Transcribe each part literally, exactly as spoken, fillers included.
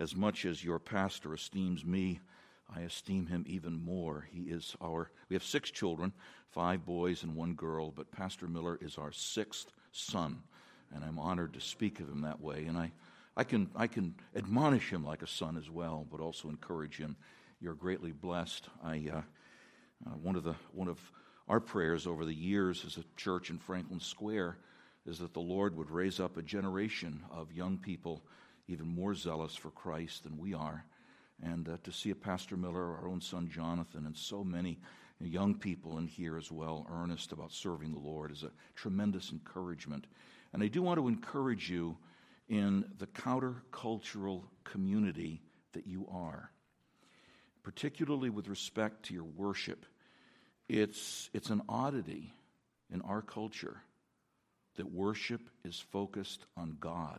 as much as your pastor esteems me, I esteem him even more. He is our, we have six children, five boys and one girl, but Pastor Miller is our sixth son, and I'm honored to speak of him that way. And I, I can, I can admonish him like a son as well, but also encourage him. You're greatly blessed. I, uh, uh, one of the, one of our prayers over the years as a church in Franklin Square is that the Lord would raise up a generation of young people even more zealous for Christ than we are. And uh, to see a Pastor Miller, our own son Jonathan, and so many young people in here as well, earnest about serving the Lord, is a tremendous encouragement. And I do want to encourage you in the countercultural community that you are, particularly with respect to your worship. It's, it's an oddity in our culture that worship is focused on God.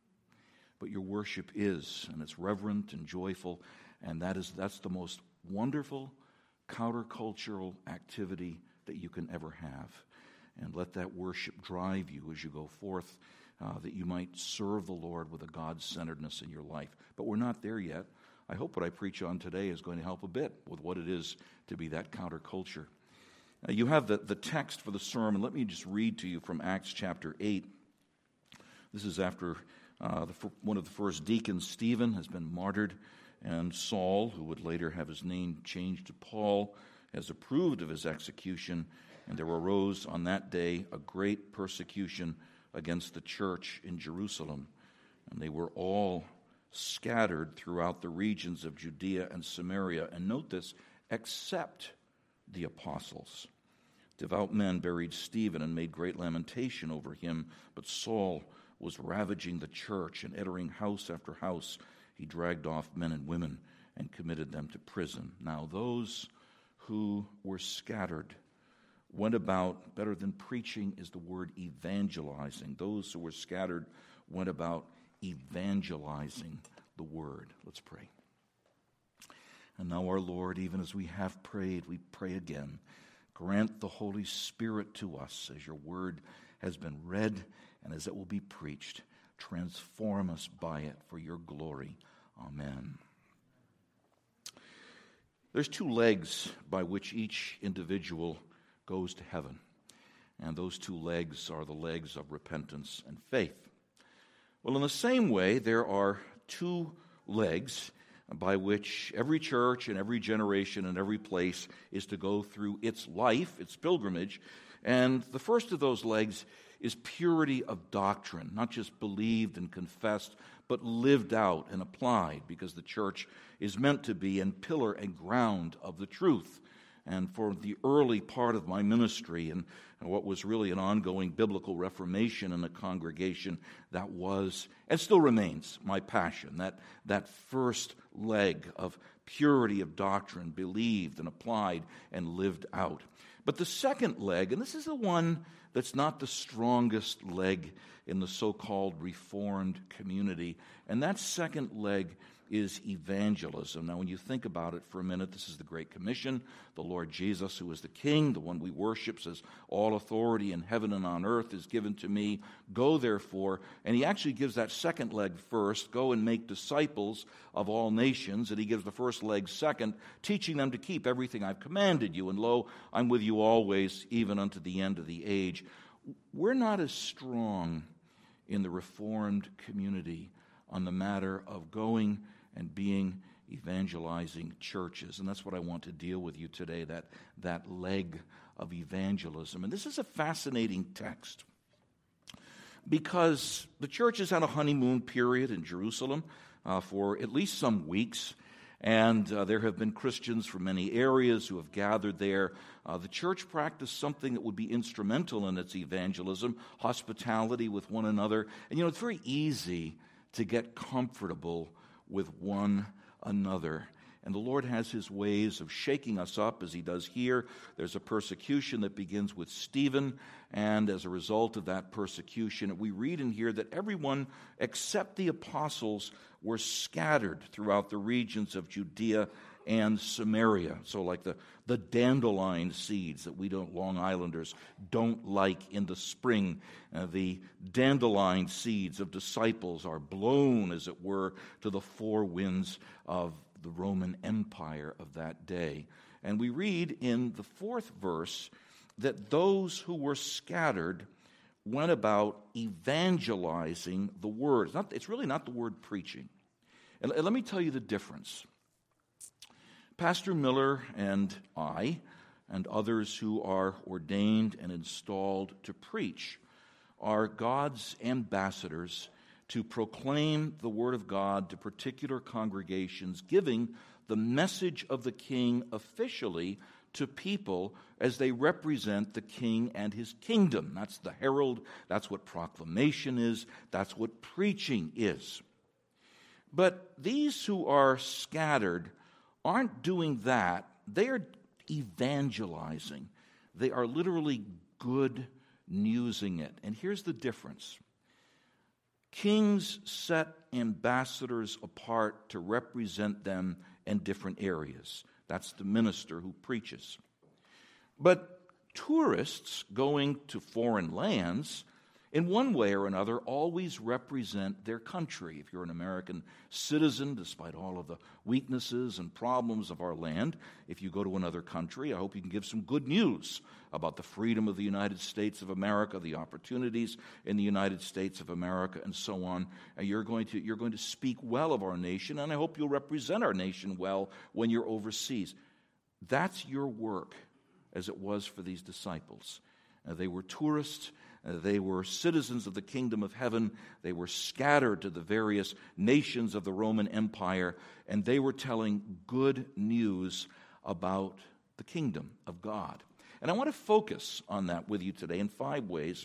But your worship is, and it's reverent and joyful, and that is that's the most wonderful countercultural activity that you can ever have. And let that worship drive you as you go forth, uh, that you might serve the Lord with a God-centeredness in your life. But we're not there yet. I hope what I preach on today is going to help a bit with what it is to be that counterculture. Uh, you have the, the text for the sermon. Let me just read to you from Acts chapter eight. This is after uh, the, one of the first deacons, Stephen, has been martyred, and Saul, who would later have his name changed to Paul, has approved of his execution, and there arose on that day a great persecution against the church in Jerusalem, and they were all scattered throughout the regions of Judea and Samaria. And note this, except the apostles. Devout men buried Stephen and made great lamentation over him, but Saul was ravaging the church, and entering house after house, he dragged off men and women and committed them to prison. Now those who were scattered went about, better than preaching is the word evangelizing. Those who were scattered went about evangelizing the word. Let's pray. And now, our Lord, even as we have prayed, we pray again. Grant the Holy Spirit to us as your word has been read and as it will be preached. Transform us by it for your glory. Amen. There's two legs by which each individual goes to heaven. And those two legs are the legs of repentance and faith. Well, in the same way, there are two legs by which every church and every generation and every place is to go through its life, its pilgrimage. And the first of those legs is purity of doctrine, not just believed and confessed, but lived out and applied, because the church is meant to be a pillar and ground of the truth. And for the early part of my ministry and what was really an ongoing biblical reformation in the congregation, that was and still remains my passion, that, that first leg of purity of doctrine, believed and applied and lived out. But the second leg, and this is the one that's not the strongest leg in the so-called Reformed community, and that second leg is evangelism. Now, when you think about it for a minute, this is the Great Commission. The Lord Jesus, who is the King, the one we worship, says, all authority in heaven and on earth is given to me. Go, therefore. And he actually gives that second leg first. Go and make disciples of all nations. And he gives the first leg second, teaching them to keep everything I've commanded you. And lo, I'm with you always, even unto the end of the age. We're not as strong in the Reformed community on the matter of going and being evangelizing churches. And that's what I want to deal with you today, that, that leg of evangelism. And this is a fascinating text because the church has had a honeymoon period in Jerusalem uh, for at least some weeks. And uh, there have been Christians from many areas who have gathered there. Uh, the church practiced something that would be instrumental in its evangelism, hospitality with one another. And you know, it's very easy to get comfortable with one another. And the Lord has his ways of shaking us up, as he does here. There's a persecution that begins with Stephen, and as a result of that persecution, we read in here that everyone except the apostles were scattered throughout the regions of Judea and Samaria. So like the, the dandelion seeds that we don't, Long Islanders don't like in the spring, uh, the dandelion seeds of disciples are blown, as it were, to the four winds of the Roman Empire of that day. And we read in the fourth verse that those who were scattered went about evangelizing the word. It's, not, it's really not the word preaching. And let me tell you the difference. Pastor Miller and I, and others who are ordained and installed to preach, are God's ambassadors to proclaim the Word of God to particular congregations, giving the message of the King officially to people as they represent the King and his kingdom. That's the herald, that's what proclamation is, that's what preaching is. But these who are scattered aren't doing that. They are evangelizing. They are literally good newsing it. And here's the difference. Kings set ambassadors apart to represent them in different areas. That's the minister who preaches. But tourists going to foreign lands, in one way or another, always represent their country. If you're an American citizen, despite all of the weaknesses and problems of our land, if you go to another country, I hope you can give some good news about the freedom of the United States of America, the opportunities in the United States of America, and so on. And you're going to, you're going to speak well of our nation, and I hope you'll represent our nation well when you're overseas. That's your work, as it was for these disciples. Uh, they were tourists. Uh, they were citizens of the kingdom of heaven. They were scattered to the various nations of the Roman Empire, and they were telling good news about the kingdom of God. And I want to focus on that with you today in five ways.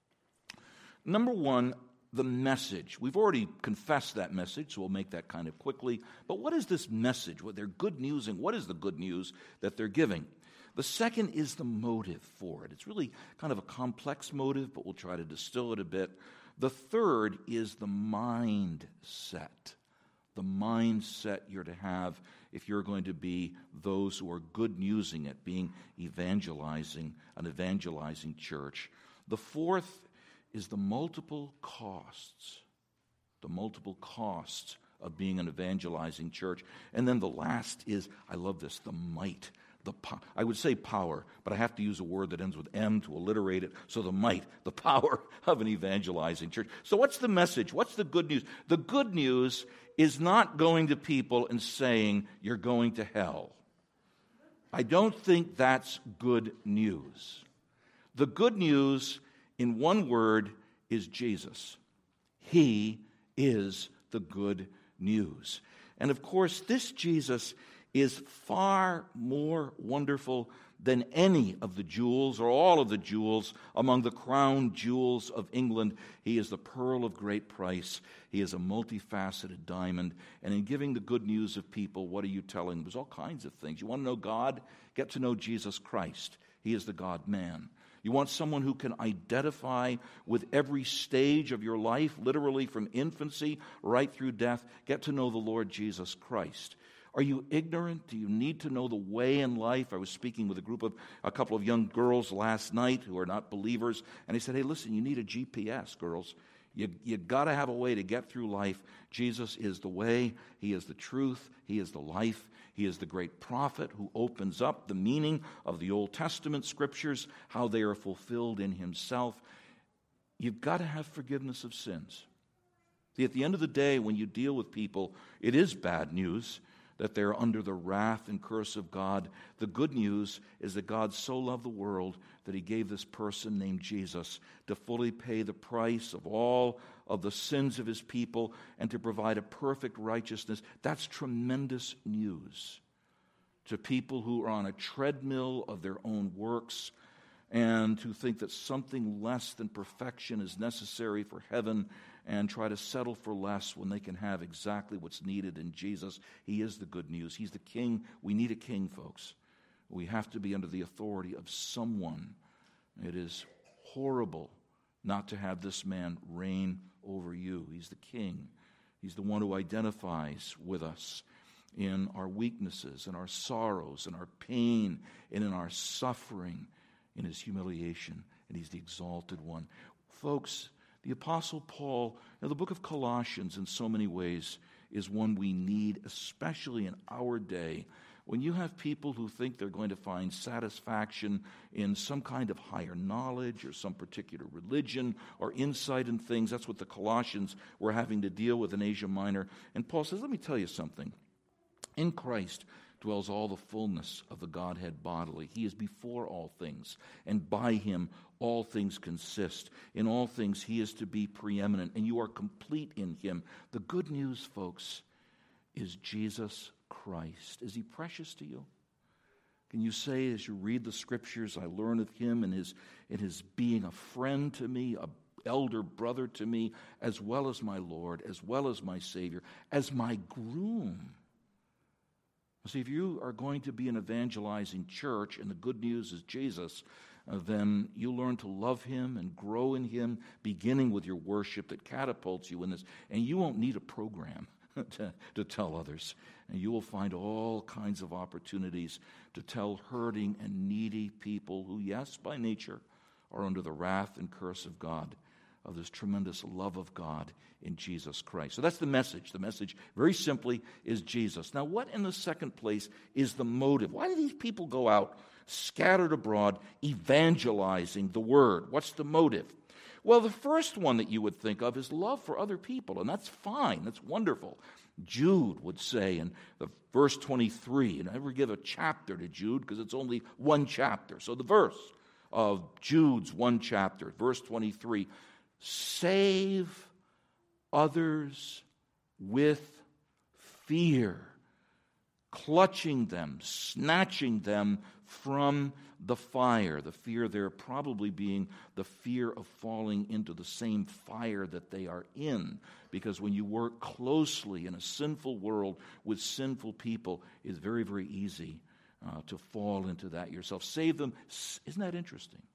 Number one, the message. We've already confessed that message, so we'll make that kind of quickly. But what is this message? What they're good newsing? What is the good news that they're giving? The second is the motive for it. It's really kind of a complex motive, but we'll try to distill it a bit. The third is the mindset. The mindset you're to have if you're going to be those who are good newsing it, being evangelizing, an evangelizing church. The fourth is the multiple costs. The multiple costs of being an evangelizing church. And then the last is, I love this, the might. The po- I would say power, but I have to use a word that ends with M to alliterate it. So the might, the power of an evangelizing church. So what's the message? What's the good news? The good news is not going to people and saying, you're going to hell. I don't think that's good news. The good news, in one word, is Jesus. He is the good news. And of course, this Jesus is far more wonderful than any of the jewels or all of the jewels among the crown jewels of England. He is the pearl of great price. He is a multifaceted diamond. And in giving the good news of people, what are you telling them? There's all kinds of things. You want to know God? Get to know Jesus Christ. He is the God-man. You want someone who can identify with every stage of your life, literally from infancy right through death? Get to know the Lord Jesus Christ. Are you ignorant? Do you need to know the way in life? I was speaking with a group of, a couple of young girls last night who are not believers, and they said, hey, listen, you need a G P S, girls. You, you got to have a way to get through life. Jesus is the way. He is the truth. He is the life. He is the great prophet who opens up the meaning of the Old Testament scriptures, how they are fulfilled in himself. You've got to have forgiveness of sins. See, at the end of the day, when you deal with people, it is bad news that they're under the wrath and curse of God. The good news is that God so loved the world that he gave this person named Jesus to fully pay the price of all of the sins of his people and to provide a perfect righteousness. That's tremendous news to people who are on a treadmill of their own works and who think that something less than perfection is necessary for heaven and try to settle for less when they can have exactly what's needed in Jesus. He is the good news. He's the king. We need a king, folks. We have to be under the authority of someone. It is horrible not to have this man reign over you. He's the king. He's the one who identifies with us in our weaknesses, in our sorrows, in our pain, and in our suffering, in his humiliation. And he's the exalted one. Folks, the Apostle Paul, now the book of Colossians in so many ways is one we need, especially in our day. When you have people who think they're going to find satisfaction in some kind of higher knowledge or some particular religion or insight in things, that's what the Colossians were having to deal with in Asia Minor. And Paul says, let me tell you something. In Christ dwells all the fullness of the Godhead bodily. He is before all things, and by him all things consist. In all things he is to be preeminent, and you are complete in him. The good news, folks, is Jesus Christ. Is he precious to you? Can you say, as you read the Scriptures, I learn of him and his, in his being a friend to me, a elder brother to me, as well as my Lord, as well as my Savior, as my groom. See, if you are going to be an evangelizing church and the good news is Jesus, uh, then you learn to love him and grow in him, beginning with your worship that catapults you in this. And you won't need a program to, to tell others. And you will find all kinds of opportunities to tell hurting and needy people who, yes, by nature, are under the wrath and curse of God, of this tremendous love of God in Jesus Christ. So that's the message. The message, very simply, is Jesus. Now, what in the second place is the motive? Why do these people go out scattered abroad evangelizing the word? What's the motive? Well, the first one that you would think of is love for other people, and that's fine. That's wonderful. Jude would say in the verse twenty-three, and I never give a chapter to Jude because it's only one chapter. So the verse of Jude's one chapter, verse twenty-three, save others with fear, clutching them, snatching them from the fire. The fear there probably being the fear of falling into the same fire that they are in. Because when you work closely in a sinful world with sinful people, it's very, very easy uh, to fall into that yourself. Save them. Isn't that interesting?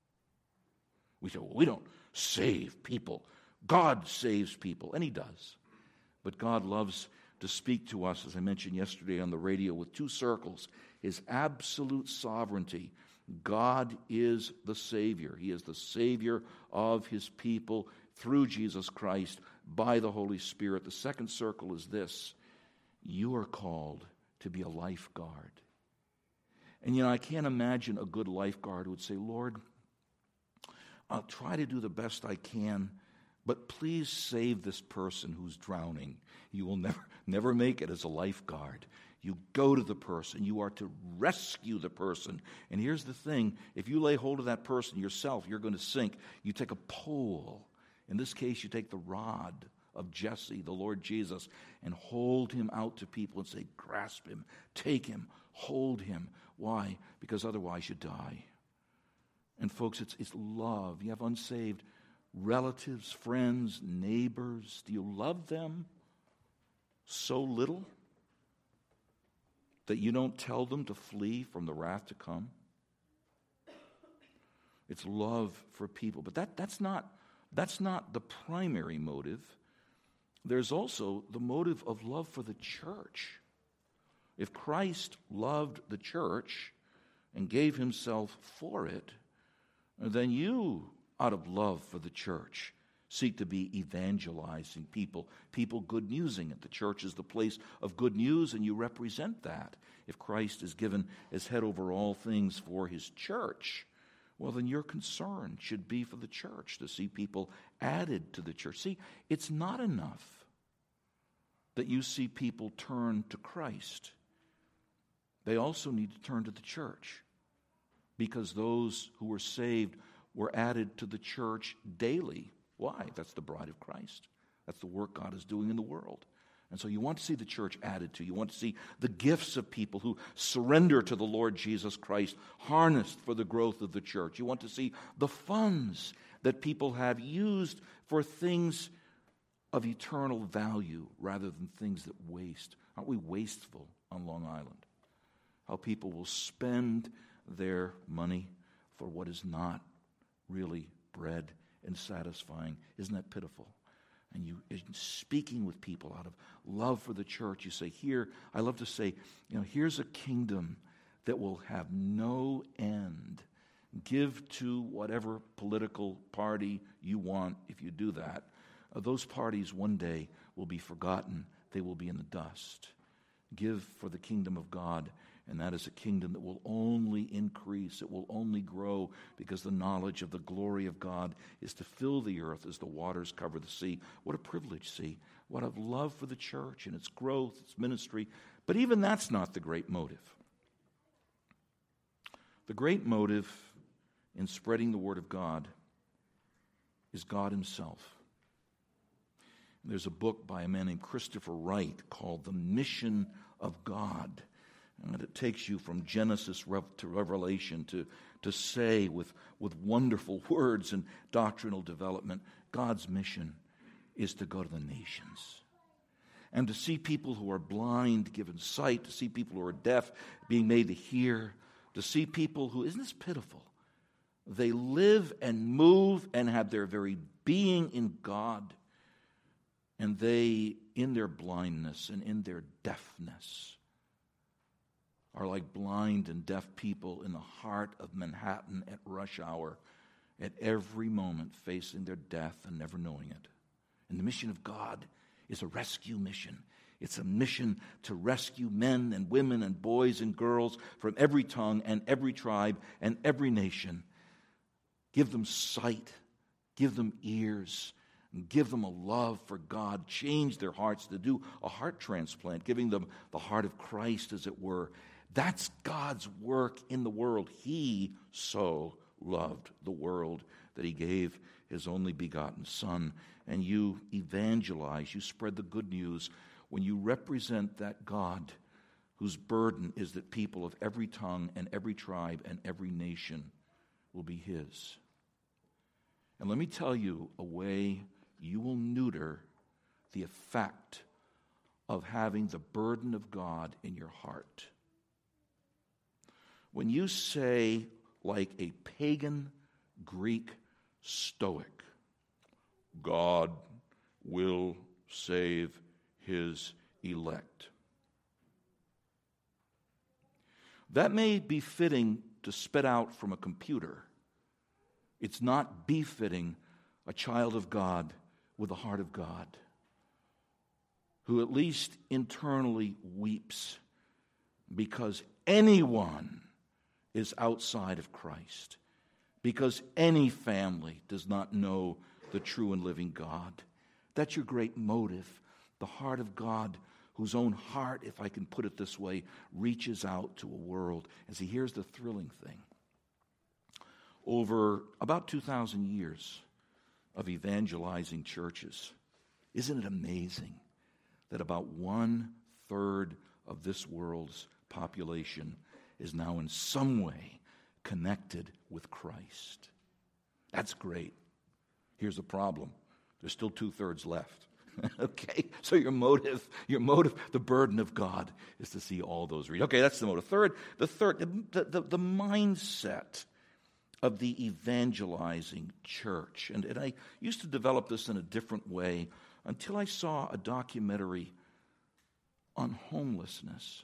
We say, well, we don't save people. God saves people, and he does. But God loves to speak to us, as I mentioned yesterday on the radio, with two circles. His absolute sovereignty. God is the Savior. He is the Savior of his people through Jesus Christ by the Holy Spirit. The second circle is this. You are called to be a lifeguard. And you know, I can't imagine a good lifeguard who would say, Lord, I'll try to do the best I can, but please save this person who's drowning. You will never, never make it as a lifeguard. You go to the person. You are to rescue the person. And here's the thing. If you lay hold of that person yourself, you're going to sink. You take a pole. In this case, you take the rod of Jesse, the Lord Jesus, and hold him out to people and say, grasp him, take him, hold him. Why? Because otherwise you die. And folks, it's, it's love. You have unsaved relatives, friends, neighbors. Do you love them so little that you don't tell them to flee from the wrath to come? It's love for people. But that, that's not, that's not the primary motive. There's also the motive of love for the church. If Christ loved the church and gave himself for it, then you, out of love for the church, seek to be evangelizing people, people good newsing it. The church is the place of good news, and you represent that. If Christ is given as head over all things for his church, well, then your concern should be for the church, to see people added to the church. See, it's not enough that you see people turn to Christ. They also need to turn to the church, because those who were saved were added to the church daily. Why? That's the bride of Christ. That's the work God is doing in the world. And so you want to see the church added to. You want to see the gifts of people who surrender to the Lord Jesus Christ harnessed for the growth of the church. You want to see the funds that people have used for things of eternal value rather than things that waste. Aren't we wasteful on Long Island? How people will spend their money for what is not really bread and satisfying. Isn't that pitiful? and you speaking with people out of love for the church, you say, here, I love to say, you know, here's a kingdom that will have no end. Give to whatever political party you want if you do that. Uh, those parties one day will be forgotten. They will be in the dust. Give for the kingdom of God, and that is a kingdom that will only increase. It will only grow because the knowledge of the glory of God is to fill the earth as the waters cover the sea. What a privilege, see. What a love for the church and its growth, its ministry. But even that's not the great motive. The great motive in spreading the word of God is God himself. There's a book by a man named Christopher Wright called The Mission of God. And it takes you from Genesis to Revelation to, to say with, with wonderful words and doctrinal development, God's mission is to go to the nations. And to see people who are blind given sight, to see people who are deaf being made to hear, to see people who, isn't this pitiful? They live and move and have their very being in God. And they, in their blindness and in their deafness, are like blind and deaf people in the heart of Manhattan at rush hour, at every moment facing their death and never knowing it. And the mission of God is a rescue mission. It's a mission to rescue men and women and boys and girls from every tongue and every tribe and every nation. Give them sight, give them ears, and give them a love for God. Change their hearts to do a heart transplant, giving them the heart of Christ, as it were. That's God's work in the world. He so loved the world that he gave his only begotten Son. And you evangelize, you spread the good news when you represent that God whose burden is that people of every tongue and every tribe and every nation will be his. And let me tell you a way you will neuter the effect of having the burden of God in your heart. When you say, like a pagan Greek Stoic, God will save his elect. That may be fitting to spit out from a computer. It's not befitting a child of God with the heart of God, who at least internally weeps because anyone is outside of Christ, because any family does not know the true and living God. That's your great motive, the heart of God, whose own heart, if I can put it this way, reaches out to a world. And see, here's the thrilling thing. Over about two thousand years of evangelizing churches, isn't it amazing that about one-third of this world's population is now in some way connected with Christ? That's great. Here's the problem. There's still two-thirds left. Okay, so your motive, your motive, the burden of God is to see all those read. Okay, that's the motive. Third, the third, the, the, the mindset of the evangelizing church. And, and I used to develop this in a different way until I saw a documentary on homelessness.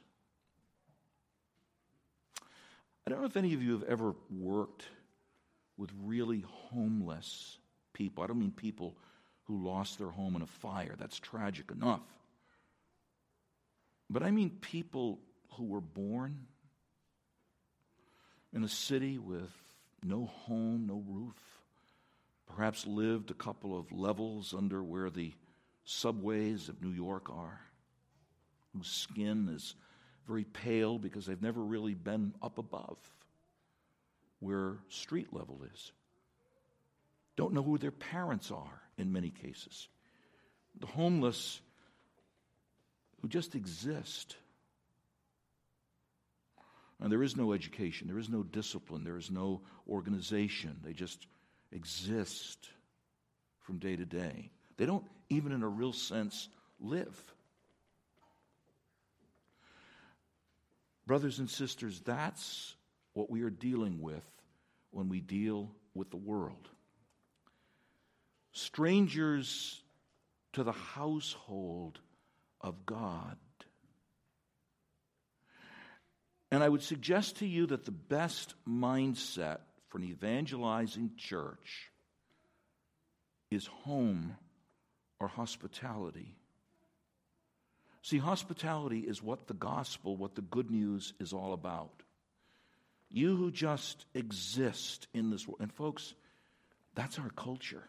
I don't know if any of you have ever worked with really homeless people. I don't mean people who lost their home in a fire. That's tragic enough. But I mean people who were born in a city with no home, no roof, perhaps lived a couple of levels under where the subways of New York are, whose skin is very pale because they've never really been up above where street level is. Don't know who their parents are in many cases. The homeless who just exist. And there is no education, there is no discipline, there is no organization. They just exist from day to day. They don't even in a real sense live. Brothers and sisters, that's what we are dealing with when we deal with the world. Strangers to the household of God. And I would suggest to you that the best mindset for an evangelizing church is home or hospitality. See, hospitality is what the gospel, what the good news is all about. You who just exist in this world. And folks, that's our culture.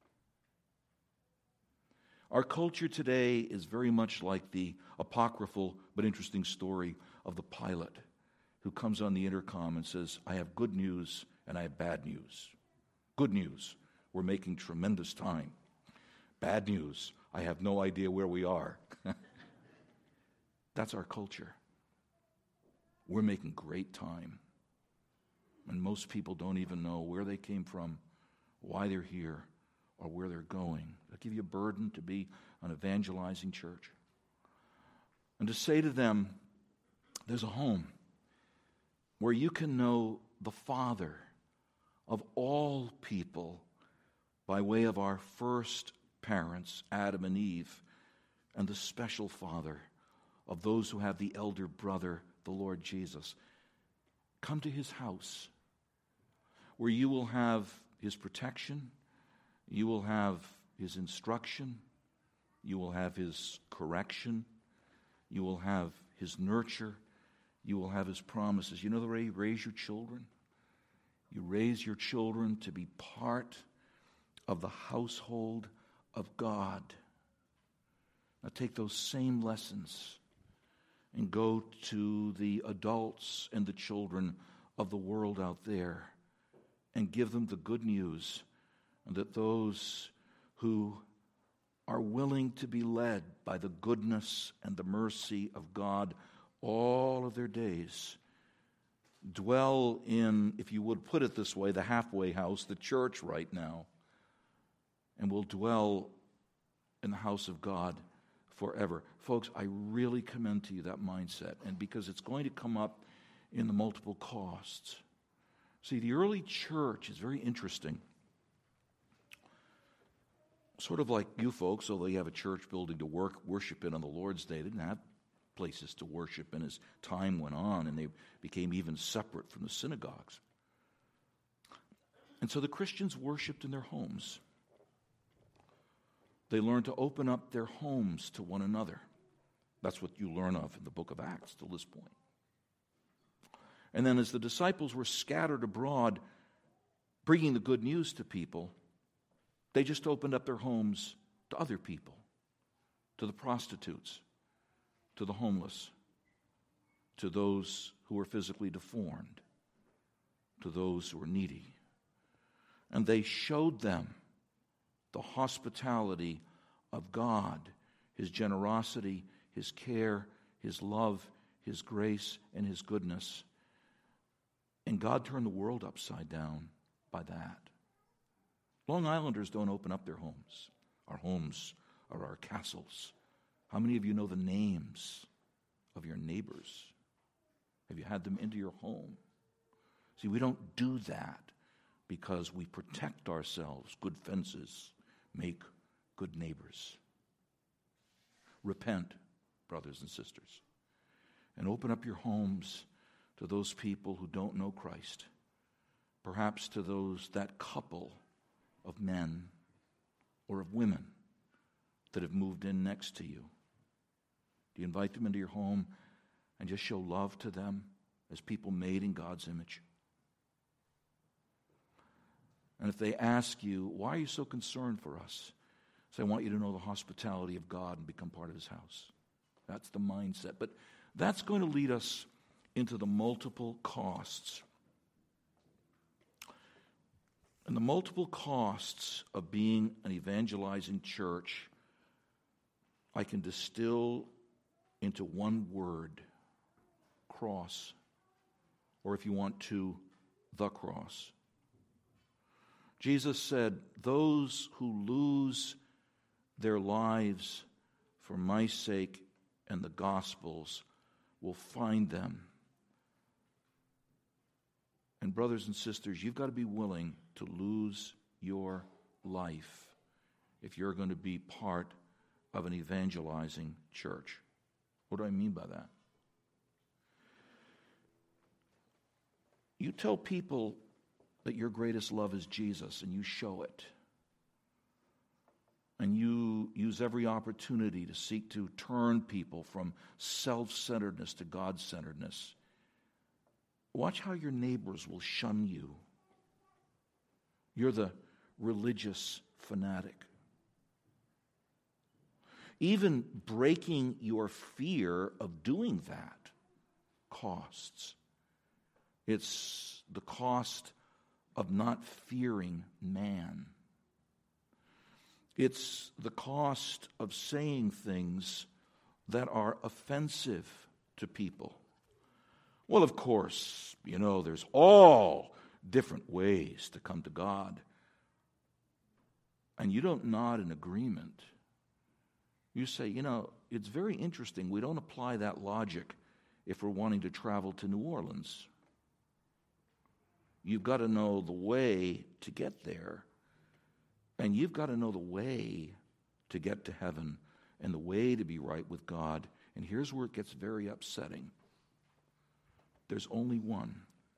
Our culture today is very much like the apocryphal but interesting story of the pilot who comes on the intercom and says, I have good news and I have bad news. Good news, we're making tremendous time. Bad news, I have no idea where we are. That's our culture. We're making great time. And most people don't even know where they came from, why they're here, or where they're going. I'll give you a burden to be an evangelizing church. And to say to them, there's a home where you can know the Father of all people by way of our first parents, Adam and Eve, and the special Father of those who have the elder brother, the Lord Jesus. Come to his house where you will have his protection, you will have his instruction, you will have his correction, you will have his nurture, you will have his promises. You know the way you raise your children? You raise your children to be part of the household of God. Now take those same lessons and go to the adults and the children of the world out there and give them the good news that those who are willing to be led by the goodness and the mercy of God all of their days dwell in, if you would put it this way, the halfway house, the church right now, and will dwell in the house of God forever. Folks, I really commend to you that mindset, and because it's going to come up in the multiple costs. See, the early church is very interesting. Sort of like you folks, although you have a church building to work, worship in on the Lord's Day, they didn't have places to worship in as time went on, and they became even separate from the synagogues. And so the Christians worshiped in their homes. They learned to open up their homes to one another. That's what you learn of in the book of Acts till this point. And then as the disciples were scattered abroad, bringing the good news to people, they just opened up their homes to other people, to the prostitutes, to the homeless, to those who were physically deformed, to those who were needy. And they showed them the hospitality of God, his generosity, his care, his love, his grace, and his goodness. And God turned the world upside down by that. Long Islanders don't open up their homes. Our homes are our castles. How many of you know the names of your neighbors? Have you had them into your home? See, we don't do that because we protect ourselves. Good fences make good neighbors. Repent, brothers and sisters, and open up your homes to those people who don't know Christ, perhaps to those, that couple of men or of women that have moved in next to you. Do you invite them into your home and just show love to them as people made in God's image? And if they ask you, why are you so concerned for us? Say, I want you to know the hospitality of God and become part of his house. That's the mindset. But that's going to lead us into the multiple costs. And the multiple costs of being an evangelizing church, I can distill into one word: cross. Or if you want to, the cross. Jesus said, those who lose their lives for my sake and the gospel's will find them. And brothers and sisters, you've got to be willing to lose your life if you're going to be part of an evangelizing church. What do I mean by that? You tell people that your greatest love is Jesus, and you show it. And you use every opportunity to seek to turn people from self-centeredness to God-centeredness. Watch how your neighbors will shun you. You're the religious fanatic. Even breaking your fear of doing that costs. It's the cost of not fearing man. It's the cost of saying things that are offensive to people. Well, of course, you know, there's all different ways to come to God. And you don't nod in agreement. You say, you know, it's very interesting. We don't apply that logic if we're wanting to travel to New Orleans. You've got to know the way to get there. And you've got to know the way to get to heaven and the way to be right with God. And here's where it gets very upsetting. There's only one.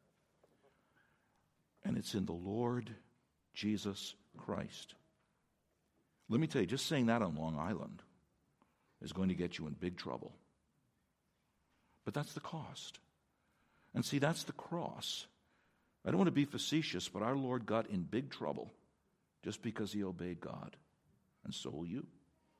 And it's in the Lord Jesus Christ. Let me tell you, just saying that on Long Island is going to get you in big trouble. But that's the cost. And see, that's the cross. I don't want to be facetious, but our Lord got in big trouble just because he obeyed God. And so will you.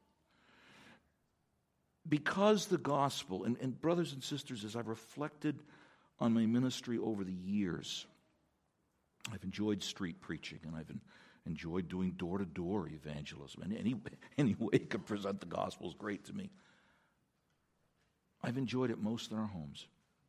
Because the gospel, and, and brothers and sisters, as I've reflected on my ministry over the years, I've enjoyed street preaching, and I've enjoyed doing door-to-door evangelism. And any, any way you can present the gospel is great to me. I've enjoyed it most in our homes.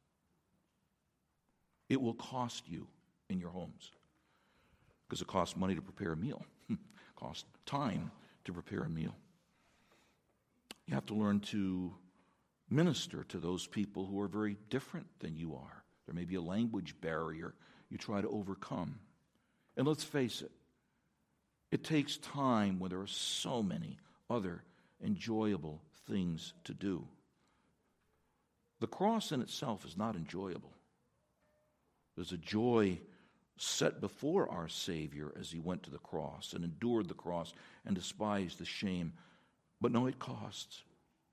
It will cost you in your homes. Because it costs money to prepare a meal. It costs time to prepare a meal. You have to learn to minister to those people who are very different than you are. There may be a language barrier you try to overcome. And let's face it, it takes time when there are so many other enjoyable things to do. The cross in itself is not enjoyable. There's a joy set before our Savior as he went to the cross and endured the cross and despised the shame. But no, it costs.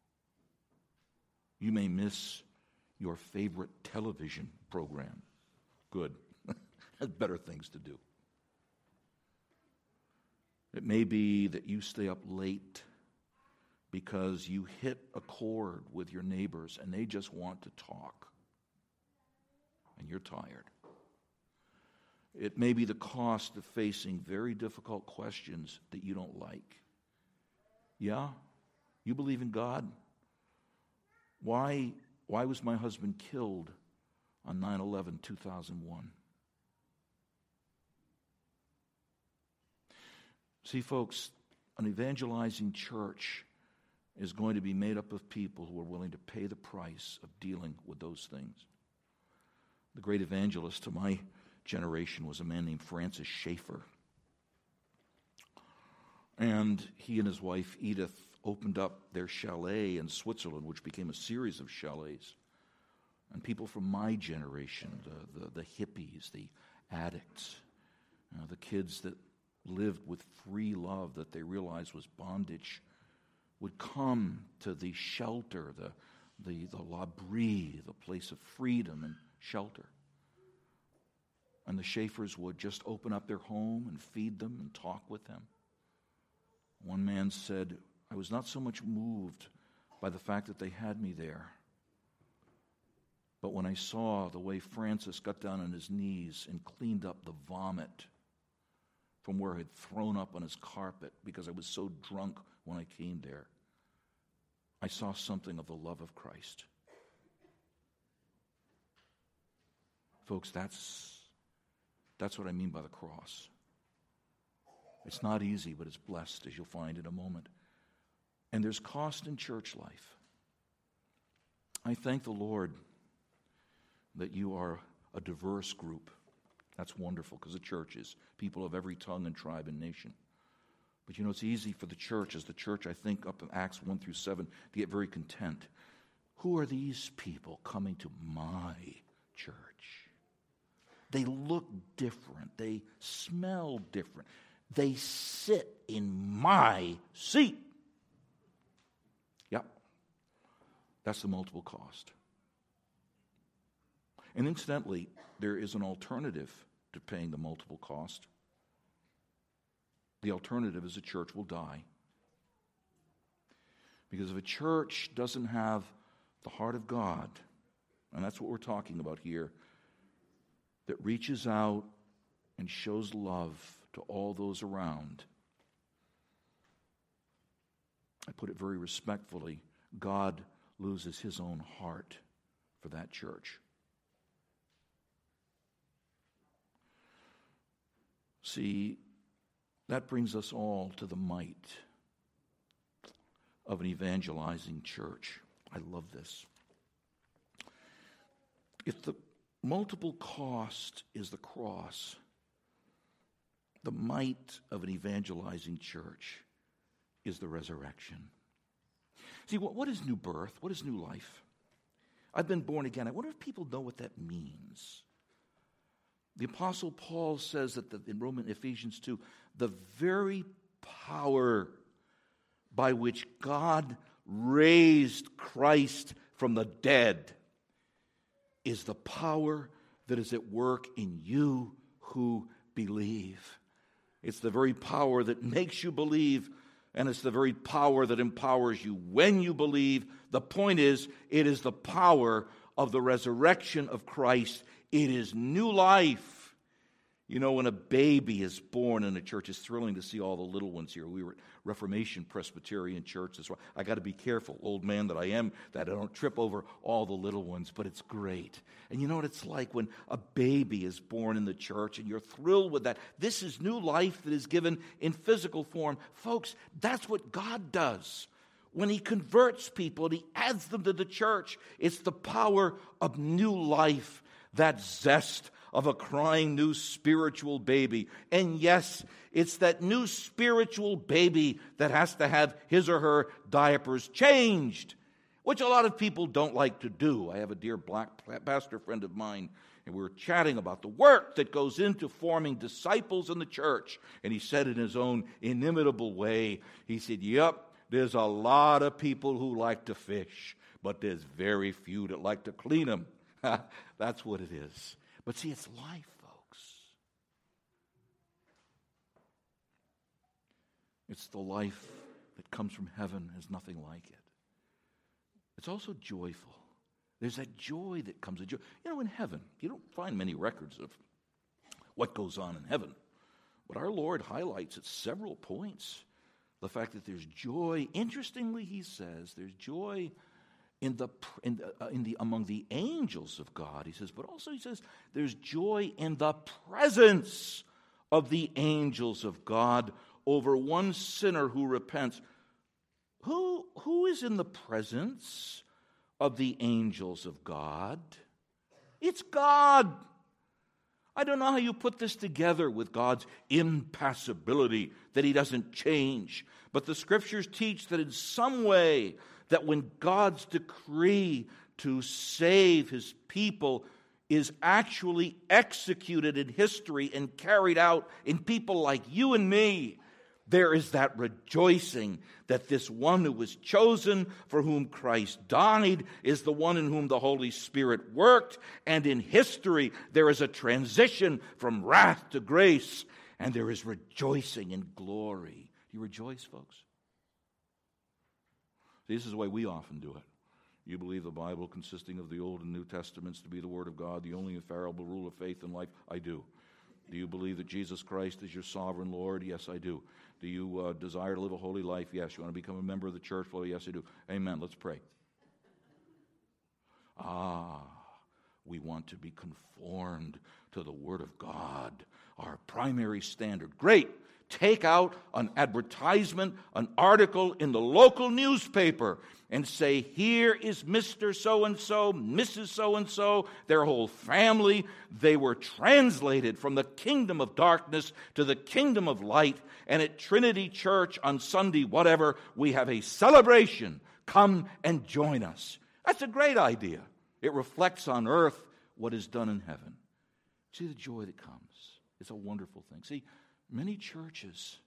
You may miss your favorite television program. Good. Has better things to do. It may be that you stay up late because you hit a chord with your neighbors and they just want to talk. And you're tired. It may be the cost of facing very difficult questions that you don't like. Yeah? You believe in God? Why, why was my husband killed on nine eleven two thousand one? See, folks, an evangelizing church is going to be made up of people who are willing to pay the price of dealing with those things. The great evangelist to my generation was a man named Francis Schaeffer. And he and his wife Edith opened up their chalet in Switzerland, which became a series of chalets. And people from my generation, the, the, the hippies, the addicts, uh, the kids that lived with free love that they realized was bondage, would come to the shelter, the, the, the l'abri, the place of freedom and shelter. And the Schaeffers would just open up their home and feed them and talk with them. One man said, I was not so much moved by the fact that they had me there, but when I saw the way Francis got down on his knees and cleaned up the vomit from where I had thrown up on his carpet because I was so drunk when I came there, I saw something of the love of Christ. Folks, that's That's what I mean by the cross. It's not easy, but it's blessed, as you'll find in a moment. And there's cost in church life. I thank the Lord that you are a diverse group. That's wonderful, because the church is people of every tongue and tribe and nation. But you know, it's easy for the church, as the church, I think, up in Acts one through seven, to get very content. Who are these people coming to my church? They look different. They smell different. They sit in my seat. Yep. That's the multiple cost. And incidentally, there is an alternative to paying the multiple cost. The alternative is a church will die. Because if a church doesn't have the heart of God, and that's what we're talking about here, that reaches out and shows love to all those around, I put it very respectfully, God loses his own heart for that church. See, that brings us all to the might of an evangelizing church. I love this. If the multiple cost is the cross, the might of an evangelizing church is the resurrection. See, what, what is new birth? What is new life? I've been born again. I wonder if people know what that means. The Apostle Paul says that the, in Roman Ephesians two, the very power by which God raised Christ from the dead is the power that is at work in you who believe. It's the very power that makes you believe, and it's the very power that empowers you when you believe. The point is, it is the power of the resurrection of Christ. It is new life. You know, when a baby is born in a church, it's thrilling to see all the little ones here. We were at Reformation Presbyterian Church. That's why I got to be careful, old man that I am, that I don't trip over all the little ones, but it's great. And you know what it's like when a baby is born in the church and you're thrilled with that. This is new life that is given in physical form. Folks, that's what God does. When he converts people and he adds them to the church, it's the power of new life, that zest of a crying new spiritual baby. And yes, it's that new spiritual baby that has to have his or her diapers changed, which a lot of people don't like to do. I have a dear black pastor friend of mine, and we were chatting about the work that goes into forming disciples in the church. And he said in his own inimitable way, he said, yep, there's a lot of people who like to fish, but there's very few that like to clean them. That's what it is. But see, it's life, folks. It's the life that comes from heaven. There's nothing like it. It's also joyful. There's that joy that comes. You know, in heaven, you don't find many records of what goes on in heaven. But our Lord highlights at several points the fact that there's joy. Interestingly, he says there's joy in the in the, uh, in the among the angels of God. He says, but also he says there's joy in the presence of the angels of God over one sinner who repents. Who who is in the presence of the angels of God? It's God. I don't know how you put this together with God's impassibility, that he doesn't change. But the scriptures teach that in some way, that when God's decree to save his people is actually executed in history and carried out in people like you and me, there is that rejoicing that this one who was chosen, for whom Christ died, is the one in whom the Holy Spirit worked. And in history, there is a transition from wrath to grace, and there is rejoicing in glory. Do you rejoice, folks? This is the way we often do it. You believe the Bible, consisting of the Old and New Testaments, to be the Word of God, the only infallible rule of faith and life? I do. Do you believe that Jesus Christ is your sovereign Lord? Yes, I do. Do you uh, desire to live a holy life? Yes. You want to become a member of the church? Well, yes, I do. Amen. Let's pray. Ah, We want to be conformed to the Word of God, our primary standard. Great. Take out an advertisement, an article in the local newspaper, and say, here is Mister So-and-so, Missus So-and-so, their whole family. They were translated from the kingdom of darkness to the kingdom of light. And at Trinity Church on Sunday, whatever, we have a celebration. Come and join us. That's a great idea. It reflects on earth what is done in heaven. See the joy that comes. It's a wonderful thing. See, many churches,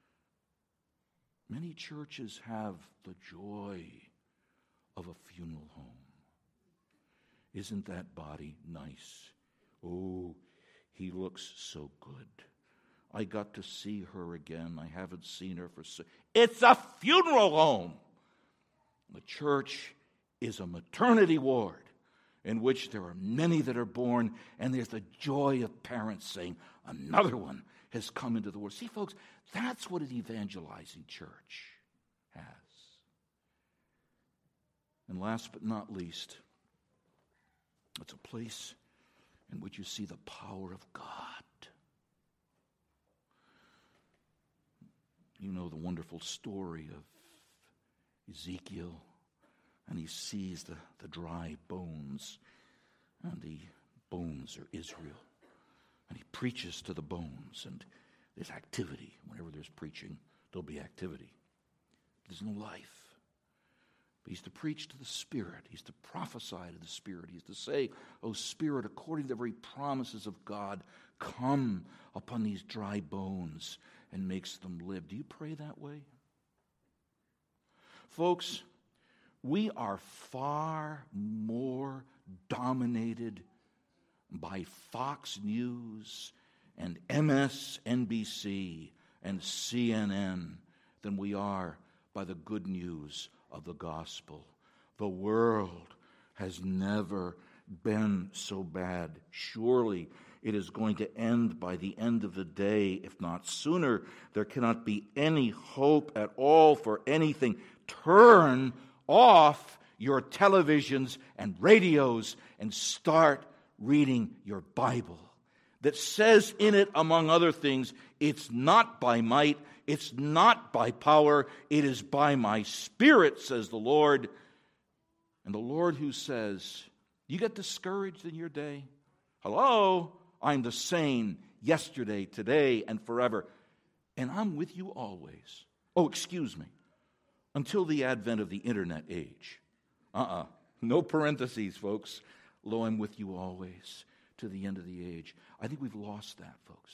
many churches have the joy of a funeral home. Isn't that body nice? Oh, he looks so good. I got to see her again. I haven't seen her for so... It's a funeral home. The church is a maternity ward in which there are many that are born, and there's the joy of parents saying, another one has come into the world. See, folks, that's what an evangelizing church has. And last but not least, it's a place in which you see the power of God. You know the wonderful story of Ezekiel, and he sees the, the dry bones, and the bones are Israel. And he preaches to the bones, and there's activity. Whenever there's preaching, there'll be activity. There's no life. But he's to preach to the Spirit. He's to prophesy to the Spirit. He's to say, O Spirit, according to the very promises of God, come upon these dry bones and makes them live. Do you pray that way? Folks, we are far more dominated by Fox News and M S N B C and C N N than we are by the good news of the gospel. The world has never been so bad. Surely it is going to end by the end of the day, if not sooner. There cannot be any hope at all for anything. Turn off your televisions and radios and start reading your Bible that says in it, among other things, it's not by might, it's not by power, it is by my Spirit, says the Lord. And the Lord who says, you get discouraged in your day? Hello, I'm the same yesterday, today, and forever. And I'm with you always. Oh, excuse me. Until the advent of the internet age. Uh-uh. No parentheses, folks. Lo, I'm with you always to the end of the age. I think we've lost that, folks.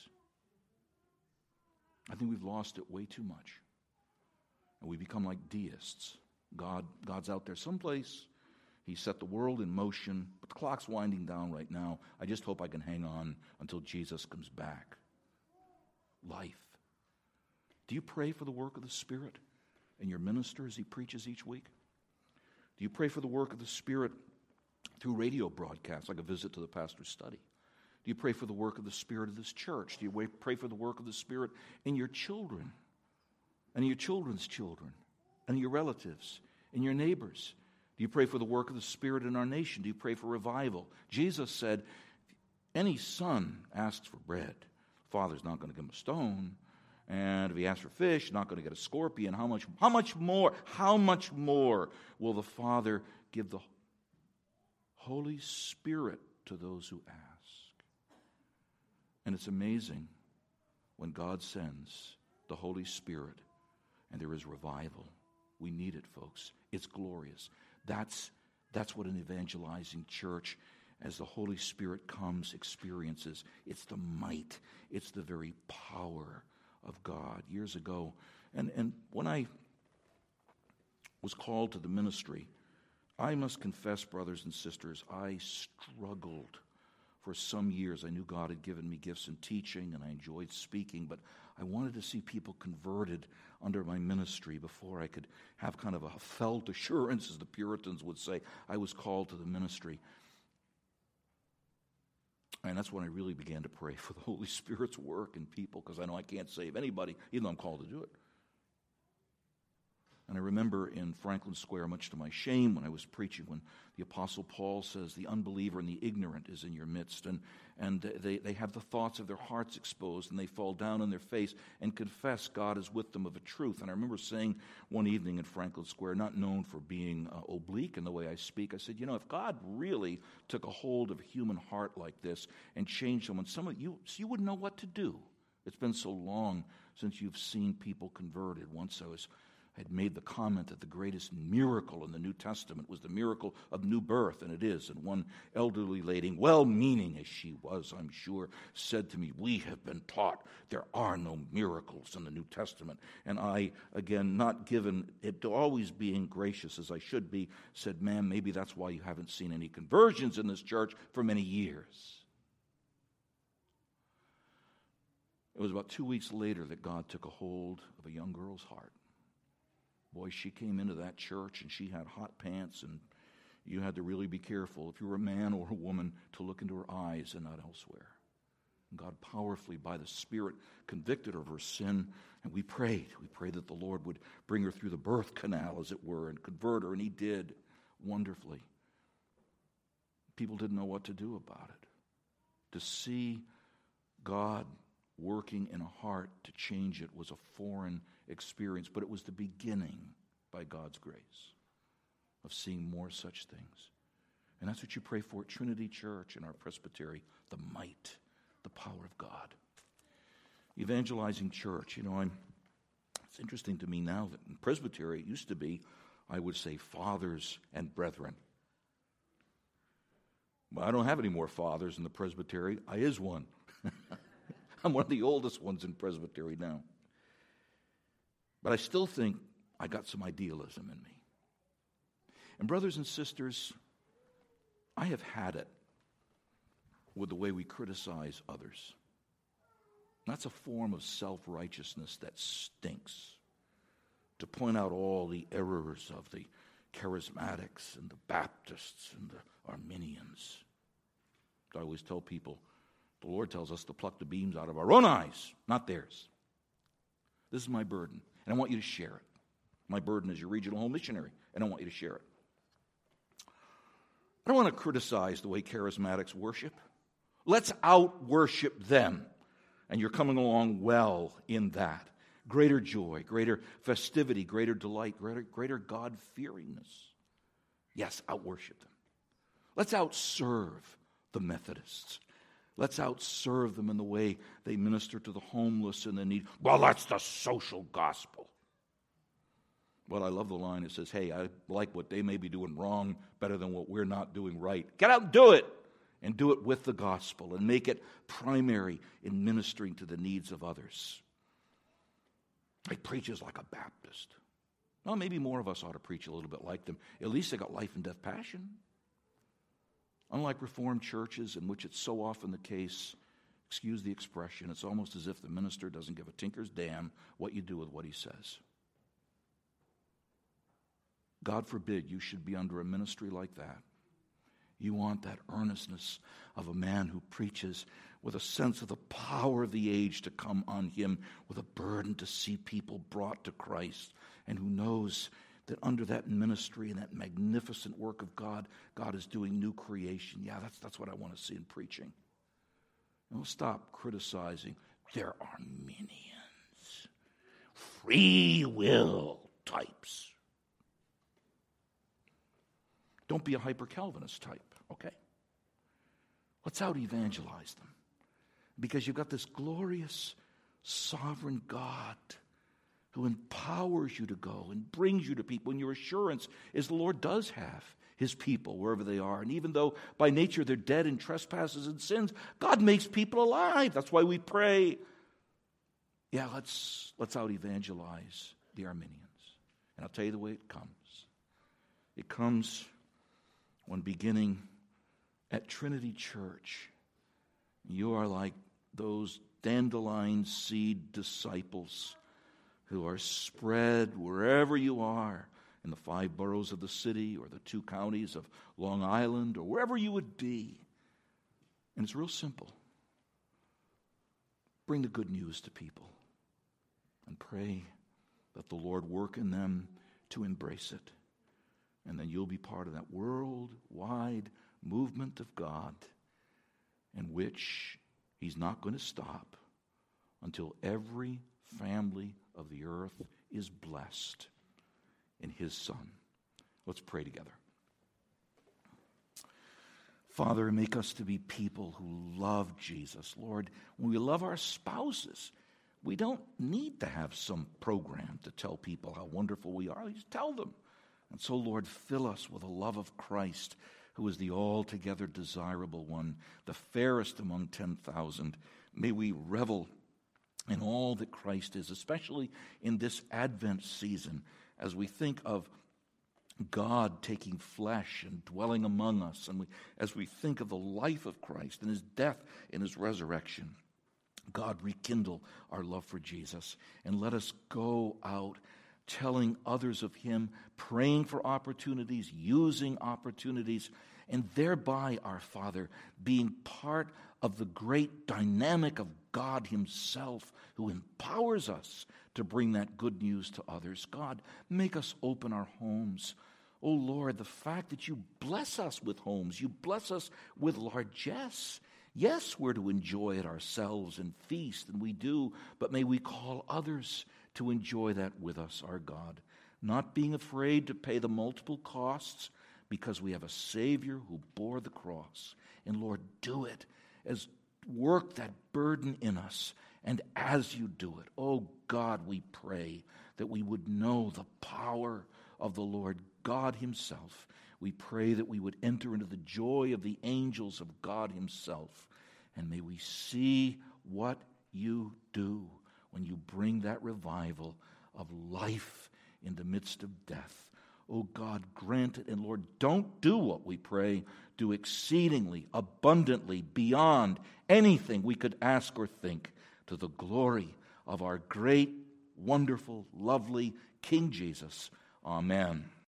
I think we've lost it way too much. And we become like deists. God, God's out there someplace. He set the world in motion, but the clock's winding down right now. I just hope I can hang on until Jesus comes back. Life. Do you pray for the work of the Spirit in your minister as he preaches each week? Do you pray for the work of the Spirit through radio broadcasts, like a visit to the pastor's study? Do you pray for the work of the Spirit of this church? Do you pray for the work of the Spirit in your children, and in your children's children, and in your relatives, and your neighbors? Do you pray for the work of the Spirit in our nation? Do you pray for revival? Jesus said, any son asks for bread, the Father's not going to give him a stone. And if he asks for fish, not going to get a scorpion. How much, how much more, how much more will the Father give the Holy Spirit to those who ask? And it's amazing when God sends the Holy Spirit and there is revival. We need it, folks. It's glorious. That's, that's what an evangelizing church, as the Holy Spirit comes, experiences. It's the might. It's the very power of God. Years ago, and, and when I was called to the ministry, I must confess, brothers and sisters, I struggled for some years. I knew God had given me gifts in teaching, and I enjoyed speaking, but I wanted to see people converted under my ministry before I could have kind of a felt assurance, as the Puritans would say. I was called to the ministry. And that's when I really began to pray for the Holy Spirit's work in people, because I know I can't save anybody, even though I'm called to do it. And I remember in Franklin Square, much to my shame, when I was preaching, when the Apostle Paul says, the unbeliever and the ignorant is in your midst. And, and they, they have the thoughts of their hearts exposed, and they fall down on their face and confess God is with them of a truth. And I remember saying one evening in Franklin Square, not known for being uh, oblique in the way I speak, I said, you know, if God really took a hold of a human heart like this and changed someone, some of you, so you wouldn't know what to do. It's been so long since you've seen people converted. Once I was had made the comment that the greatest miracle in the New Testament was the miracle of new birth, and it is. And one elderly lady, well-meaning as she was, I'm sure, said to me, we have been taught there are no miracles in the New Testament. And I, again, not given it to always being gracious as I should be, said, ma'am, maybe that's why you haven't seen any conversions in this church for many years. It was about two weeks later that God took a hold of a young girl's heart. Boy, she came into that church and she had hot pants, and you had to really be careful if you were a man or a woman to look into her eyes and not elsewhere. And God powerfully, by the Spirit, convicted her of her sin, and we prayed. We prayed that the Lord would bring her through the birth canal, as it were, and convert her, and He did wonderfully. People didn't know what to do about it. To see God working in a heart to change it was a foreign experience, but it was the beginning, by God's grace, of seeing more such things. And that's what you pray for at Trinity Church and our presbytery, the might, the power of God. Evangelizing church, you know, I'm, it's interesting to me now that in presbytery it used to be, I would say, fathers and brethren. Well, I don't have any more fathers in the presbytery. I is one. I'm one of the oldest ones in presbytery now. But I still think I got some idealism in me. And brothers and sisters, I have had it with the way we criticize others. That's a form of self-righteousness that stinks. To point out all the errors of the charismatics and the Baptists and the Arminians. I always tell people, the Lord tells us to pluck the beams out of our own eyes, not theirs. This is my burden, and I want you to share it. My burden is your regional home missionary, and I want you to share it. I don't want to criticize the way charismatics worship. Let's out-worship them, and you're coming along well in that. Greater joy, greater festivity, greater delight, greater, greater God-fearingness. Yes, out-worship them. Let's out-serve the Methodists. Let's out-serve them in the way they minister to the homeless and the needy. Well, that's the social gospel. Well, I love the line that says, hey, I like what they may be doing wrong better than what we're not doing right. Get out and do it. And do it with the gospel and make it primary in ministering to the needs of others. I preach as like a Baptist. Well, maybe more of us ought to preach a little bit like them. At least they got life and death passion. Unlike Reformed churches, in which it's so often the case, excuse the expression, it's almost as if the minister doesn't give a tinker's damn what you do with what he says. God forbid you should be under a ministry like that. You want that earnestness of a man who preaches with a sense of the power of the age to come on him, with a burden to see people brought to Christ, and who knows that under that ministry and that magnificent work of God, God is doing new creation. Yeah, that's, that's what I want to see in preaching. Don't stop criticizing. There are minions, free will types. Don't be a hyper-Calvinist type, okay? Let's out-evangelize them. Because you've got this glorious, sovereign God who empowers you to go and brings you to people. And your assurance is the Lord does have his people wherever they are. And even though by nature they're dead in trespasses and sins, God makes people alive. That's why we pray. Yeah, let's, let's out-evangelize the Arminians. And I'll tell you the way it comes. It comes when beginning at Trinity Church, you are like those dandelion seed disciples who are spread wherever you are in the five boroughs of the city or the two counties of Long Island or wherever you would be. And it's real simple. Bring the good news to people and pray that the Lord work in them to embrace it. And then you'll be part of that worldwide movement of God in which he's not going to stop until every family of the earth is blessed in his Son. Let's pray together. Father, make us to be people who love Jesus. Lord, when we love our spouses, we don't need to have some program to tell people how wonderful we are. Just tell them. And so, Lord, fill us with a love of Christ, who is the altogether desirable one, the fairest among ten thousand. May we revel in all that Christ is, especially in this Advent season, as we think of God taking flesh and dwelling among us, and we, as we think of the life of Christ and his death and his resurrection. God, rekindle our love for Jesus, and let us go out telling others of him, praying for opportunities, using opportunities, and thereby, our Father, being part of the great dynamic of God himself, who empowers us to bring that good news to others. God, make us open our homes. Oh Lord, the fact that you bless us with homes, you bless us with largesse. Yes, we're to enjoy it ourselves and feast, and we do, but may we call others to enjoy that with us, our God, not being afraid to pay the multiple costs because we have a Savior who bore the cross. And Lord, do it as work that burden in us. And as you do it, oh God, we pray that we would know the power of the Lord God himself. We pray that we would enter into the joy of the angels of God himself. And may we see what you do when you bring that revival of life in the midst of death. Oh God, grant it. And Lord, don't do what we pray. Do exceedingly, abundantly, beyond anything we could ask or think, to the glory of our great, wonderful, lovely King Jesus. Amen.